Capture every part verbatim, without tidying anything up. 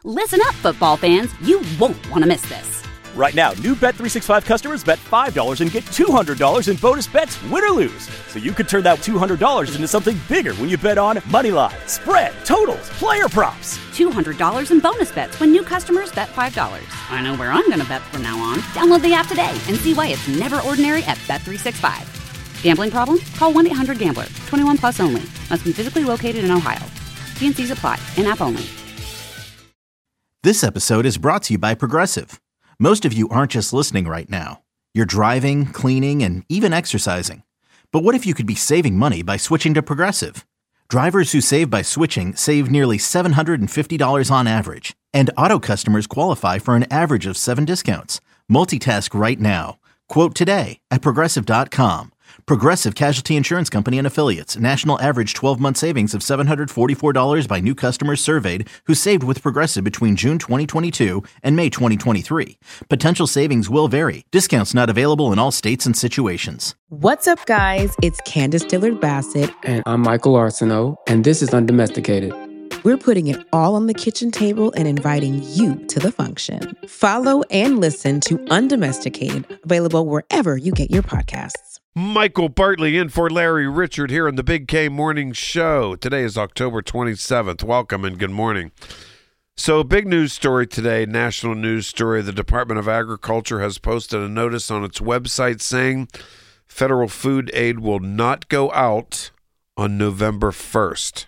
Listen up, football fans. You won't want to miss this. Right now, new Bet three sixty-five customers bet five dollars and get two hundred dollars in bonus bets, win or lose. So you could turn that two hundred dollars into something bigger when you bet on money line, spread, totals, player props. two hundred dollars in bonus bets when new customers bet five dollars. I know where I'm going to bet from now on. Download the app today and see why it's never ordinary at Bet three sixty-five. Gambling problem? Call one eight hundred gambler. twenty-one plus only. Must be physically located in Ohio. T and C's apply. In-app only. This episode is brought to you by Progressive. Most of you aren't just listening right now. You're driving, cleaning, and even exercising. But what if you could be saving money by switching to Progressive? Drivers who save by switching save nearly seven hundred fifty dollars on average. And auto customers qualify for an average of seven discounts. Multitask right now. Quote today at Progressive dot com. Progressive Casualty Insurance Company and Affiliates. National average twelve-month savings of seven hundred forty-four dollars by new customers surveyed who saved with Progressive between June twenty twenty-two and May twenty twenty-three. Potential savings will vary. Discounts not available in all states and situations. What's up, guys? It's Candace Dillard Bassett. And I'm Michael Arsenault, and this is Undomesticated. We're putting it all on the kitchen table and inviting you to the function. Follow and listen to Undomesticated, available wherever you get your podcasts. Michael Bartley in for Larry Richard here on the Big K Morning Show. Today is October twenty-seventh. Welcome and good morning. So, big news story today, national news story. The Department of Agriculture has posted a notice on its website saying federal food aid will not go out on November first.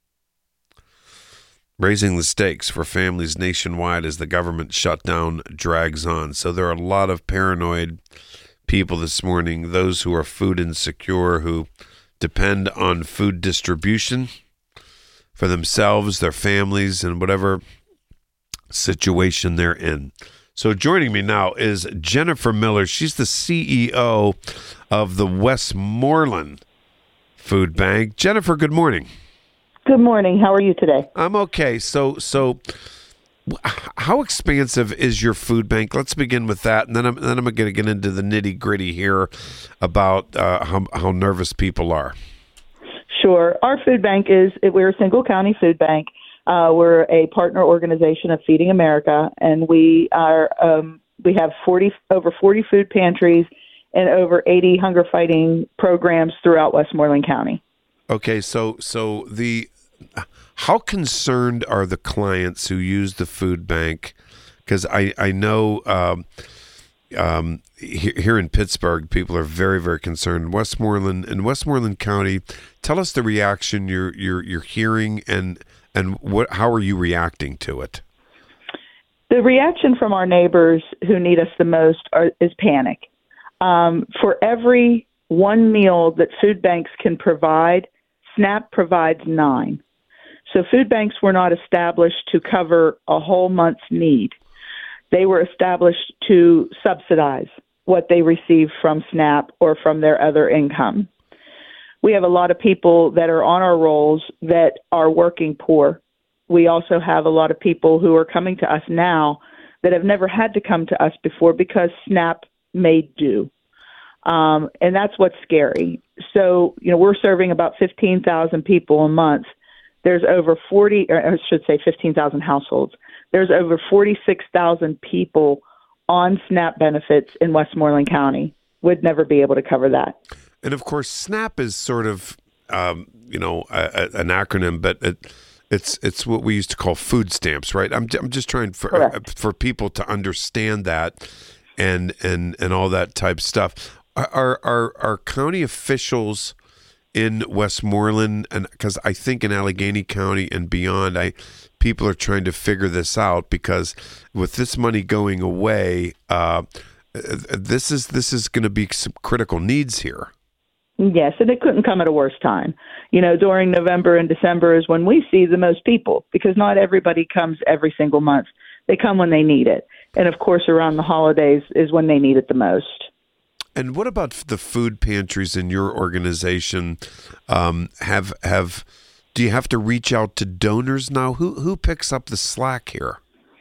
Raising the stakes for families nationwide as the government shutdown drags on. So there are a lot of paranoid people this morning, those who are food insecure, who depend on food distribution for themselves, their families, and whatever situation they're in. So joining me now is Jennifer Miller. She's the C E O of the Westmoreland Food Bank. Jennifer, good morning. Good morning. How are you today? I'm okay. So, so how expansive is your food bank? Let's begin with that, and then I'm then I'm going to get into the nitty gritty here about uh, how how nervous people are. Sure. Our food bank is we're a single county food bank. Uh, we're a partner organization of Feeding America, and we are um, we have forty over forty food pantries and over eighty hunger fighting programs throughout Westmoreland County. Okay, so so the how concerned are the clients who use the food bank? Because I I know um, um, here, here in Pittsburgh, people are very very concerned. Westmoreland in Westmoreland County, tell us the reaction you're you're you're hearing and and what how are you reacting to it? The reaction from our neighbors who need us the most are, is panic. Um, for every one meal that food banks can provide, SNAP provides nine. So food banks were not established to cover a whole month's need. They were established to subsidize what they receive from SNAP or from their other income. We have a lot of people that are on our rolls that are working poor. We also have a lot of people who are coming to us now that have never had to come to us before because SNAP made do. Um, and that's what's scary. So, you know, we're serving about fifteen thousand people a month. There's over forty, or I should say fifteen thousand households. There's over forty-six thousand people on SNAP benefits in Westmoreland County. Would never be able to cover that. And of course, SNAP is sort of, um, you know, a, a, an acronym, but it, it's it's what we used to call food stamps, right? I'm I'm just trying for uh, for people to understand that, and and and all that type stuff. Are are are county officials in Westmoreland, and because I think in Allegheny County and beyond, I people are trying to figure this out because with this money going away, uh, this is this is going to be some critical needs here. Yes, and it couldn't come at a worse time. You know, during November and December is when we see the most people because not everybody comes every single month. They come when they need it, and of course, around the holidays is when they need it the most. And what about the food pantries in your organization? Um, have have do you have to reach out to donors now? Who who picks up the slack here?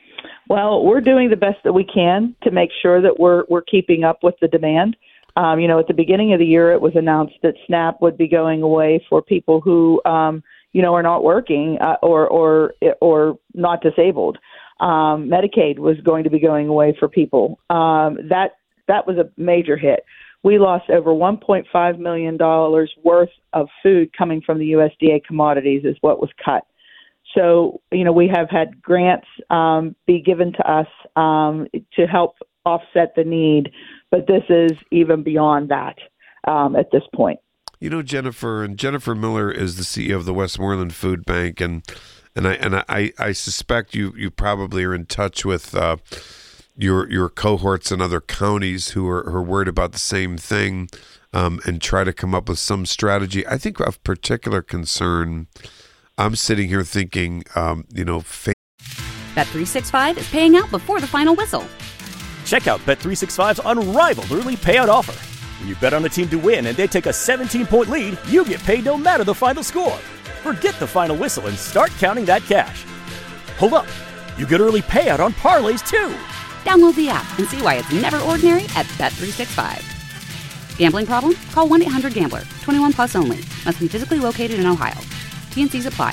Well, we're doing the best that we can to make sure that we're we're keeping up with the demand. Um, you know, at the beginning of the year, it was announced that SNAP would be going away for people who, um, you know, are not working uh, or or or not disabled. Um, Medicaid was going to be going away for people. Um, that that was a major hit. We lost over one point five million dollars worth of food coming from the U S D A commodities is what was cut. So, you know, we have had grants um, be given to us um, to help offset the need, but this is even beyond that um, at this point. You know, Jennifer, and Jennifer Miller is the C E O of the Westmoreland Food Bank, and and I and I, I suspect you you probably are in touch with uh, your your cohorts in other counties who are, who are worried about the same thing, um, and try to come up with some strategy. I think of particular concern. I'm sitting here thinking, um, you know, fa- Bet three sixty-five is paying out before the final whistle. Check out Bet three sixty-five's unrivaled early payout offer. When you bet on a team to win and they take a seventeen-point lead, you get paid no matter the final score. Forget the final whistle and start counting that cash. Hold up. You get early payout on parlays, too. Download the app and see why it's never ordinary at Bet three sixty-five. Gambling problem? Call one eight hundred gambler. twenty-one plus only. Must be physically located in Ohio. T and C's apply.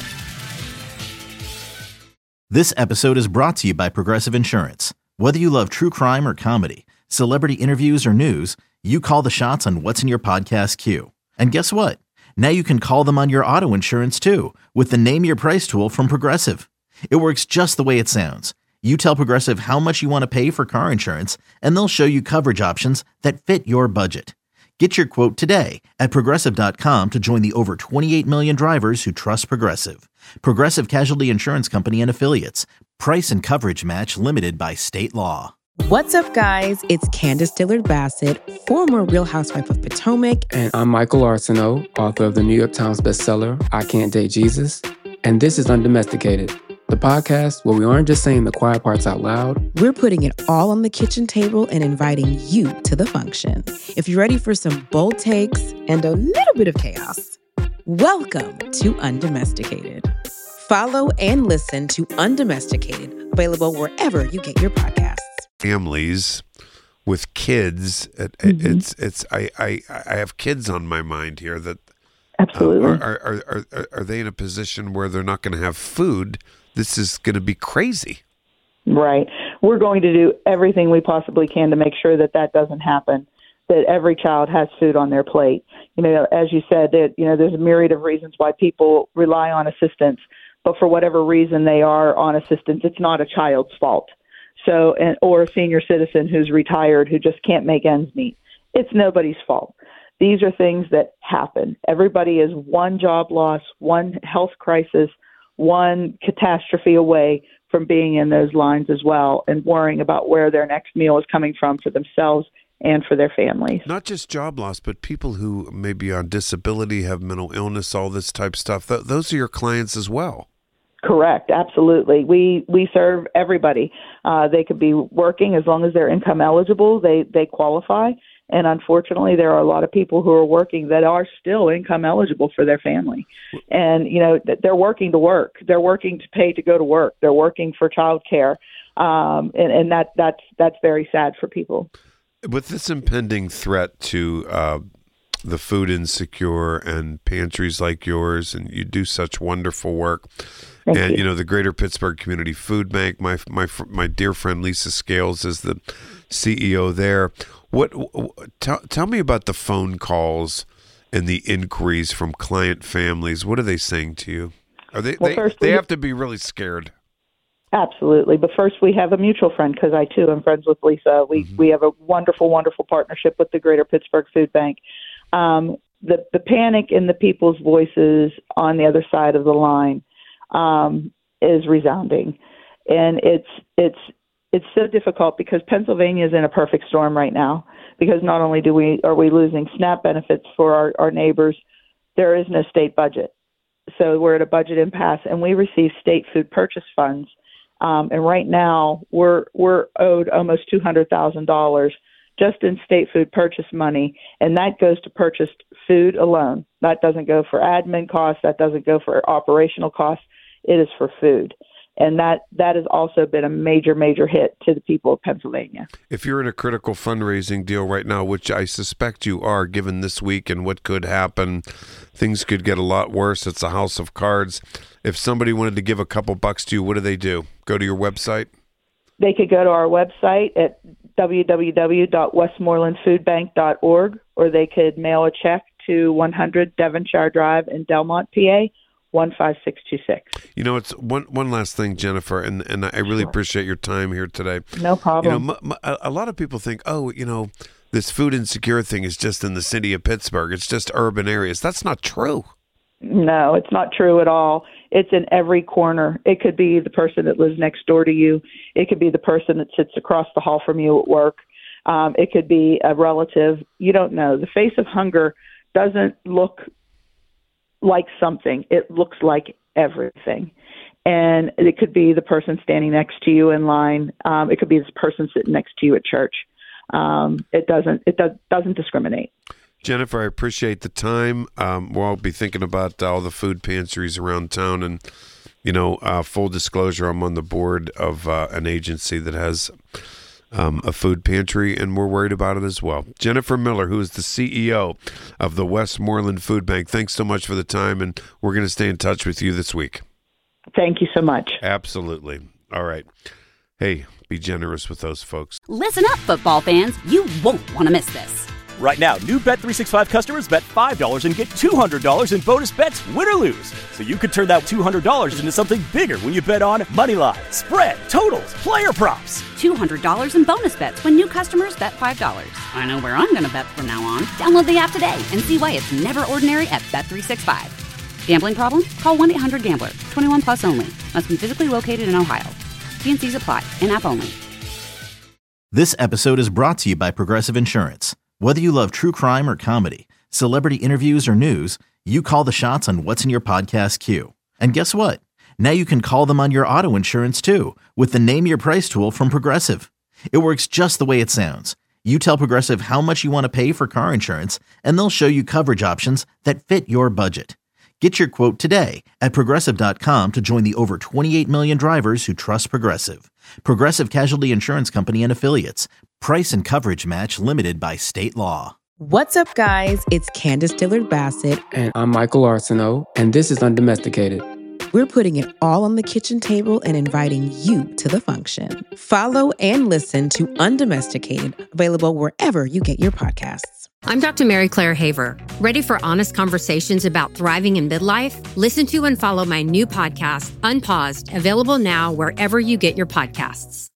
This episode is brought to you by Progressive Insurance. Whether you love true crime or comedy, celebrity interviews or news, you call the shots on what's in your podcast queue. And guess what? Now you can call them on your auto insurance too with the Name Your Price tool from Progressive. It works just the way it sounds. You tell Progressive how much you want to pay for car insurance, and they'll show you coverage options that fit your budget. Get your quote today at Progressive dot com to join the over twenty-eight million drivers who trust Progressive. Progressive Casualty Insurance Company and Affiliates. Price and coverage match limited by state law. What's up, guys? It's Candace Dillard-Bassett, former Real Housewife of Potomac. And I'm Michael Arsenault, author of the New York Times bestseller, I Can't Date Jesus. And this is Undomesticated, the podcast where we aren't just saying the quiet parts out loud. We're putting it all on the kitchen table and inviting you to the function. If you're ready for some bold takes and a little bit of chaos, welcome to Undomesticated. Follow and listen to Undomesticated, available wherever you get your podcasts. Families with kids, it, mm-hmm. it's it's I, I I have kids on my mind here that absolutely uh, are, are, are are are they in a position where they're not going to have food? This is going to be crazy. Right. We're going to do everything we possibly can to make sure that that doesn't happen, that every child has food on their plate. You know, as you said, that you know, there's a myriad of reasons why people rely on assistance, but for whatever reason they are on assistance, it's not a child's fault. So, and, or a senior citizen who's retired who just can't make ends meet. It's nobody's fault. These are things that happen. Everybody is one job loss, one health crisis, one catastrophe away from being in those lines as well and worrying about where their next meal is coming from for themselves and for their families. Not just job loss, but people who may be on disability, have mental illness, all this type of stuff. Th- those are your clients as well. Correct. Absolutely. We we serve everybody. Uh, they could be working as long as they're income eligible. They they qualify. And unfortunately, there are a lot of people who are working that are still income eligible for their family. And, you know, they're working to work. They're working to pay to go to work. They're working for childcare. Um, and, and that that's that's very sad for people. With this impending threat to uh, the food insecure and pantries like yours, and you do such wonderful work. Thank and you. you know, the Greater Pittsburgh Community Food Bank. My my my dear friend Lisa Scales is the C E O there. What tell tell me about the phone calls and the inquiries from client families. What are they saying to you? Are they Well, they, first they we- have to be really scared? Absolutely. But first, we have a mutual friend because I, too, am friends with Lisa. We mm-hmm. we have a wonderful, wonderful partnership with the Greater Pittsburgh Food Bank. Um, the, the panic in the people's voices on the other side of the line um, is resounding. And it's it's it's so difficult because Pennsylvania is in a perfect storm right now because not only do we are we losing SNAP benefits for our, our neighbors, there is no state budget. So we're at a budget impasse, and we receive state food purchase funds. Um, and right now, we're we're owed almost two hundred thousand dollars just in state food purchase money, and that goes to purchase food alone. That doesn't go for admin costs. That doesn't go for operational costs. It is for food. And that, that has also been a major, major hit to the people of Pennsylvania. If you're in a critical fundraising deal right now, which I suspect you are, given this week and what could happen, things could get a lot worse. It's a house of cards. If somebody wanted to give a couple bucks to you, what do they do? Go to your website? They could go to our website at w w w dot westmoreland food bank dot org, or they could mail a check to one hundred Devonshire Drive in Delmont, P A, one five six two six. You know, it's one one last thing, Jennifer, and, and I really sure. appreciate your time here today. No problem. You know, m- m- a lot of people think, oh, you know, this food insecure thing is just in the city of Pittsburgh. It's just urban areas. That's not true. No, it's not true at all. It's in every corner. It could be the person that lives next door to you. It could be the person that sits across the hall from you at work. Um, it could be a relative. You don't know. The face of hunger doesn't look like something. It looks like everything. And it could be the person standing next to you in line. Um, it could be this person sitting next to you at church. Um, it doesn't, it does, doesn't discriminate. Jennifer, I appreciate the time. Um, we'll be thinking about all the food pantries around town. And, you know, uh, full disclosure, I'm on the board of uh, an agency that has um, a food pantry, and we're worried about it as well. Jennifer Miller, who is the C E O of the Westmoreland Food Bank, thanks so much for the time, and we're going to stay in touch with you this week. Thank you so much. Absolutely. All right. Hey, be generous with those folks. Listen up, football fans. You won't want to miss this. Right now, new Bet three sixty-five customers bet five dollars and get two hundred dollars in bonus bets, win or lose. So you could turn that two hundred dollars into something bigger when you bet on moneyline, spread, totals, player props. two hundred dollars in bonus bets when new customers bet five dollars. I know where I'm going to bet from now on. Download the app today and see why it's never ordinary at Bet three sixty-five. Gambling problem? Call one eight hundred gambler. twenty-one plus only. Must be physically located in Ohio. T and C's apply. In-app only. This episode is brought to you by Progressive Insurance. Whether you love true crime or comedy, celebrity interviews or news, you call the shots on what's in your podcast queue. And guess what? Now you can call them on your auto insurance too with the Name Your Price tool from Progressive. It works just the way it sounds. You tell Progressive how much you want to pay for car insurance, and they'll show you coverage options that fit your budget. Get your quote today at Progressive dot com to join the over twenty-eight million drivers who trust Progressive. Progressive Casualty Insurance Company and Affiliates. Price and coverage match limited by state law. What's up, guys? It's Candace Dillard-Bassett. And I'm Michael Arsenault, and this is Undomesticated. We're putting it all on the kitchen table and inviting you to the function. Follow and listen to Undomesticated, available wherever you get your podcasts. I'm Doctor Mary Claire Haver. Ready for honest conversations about thriving in midlife? Listen to and follow my new podcast, Unpaused, available now wherever you get your podcasts.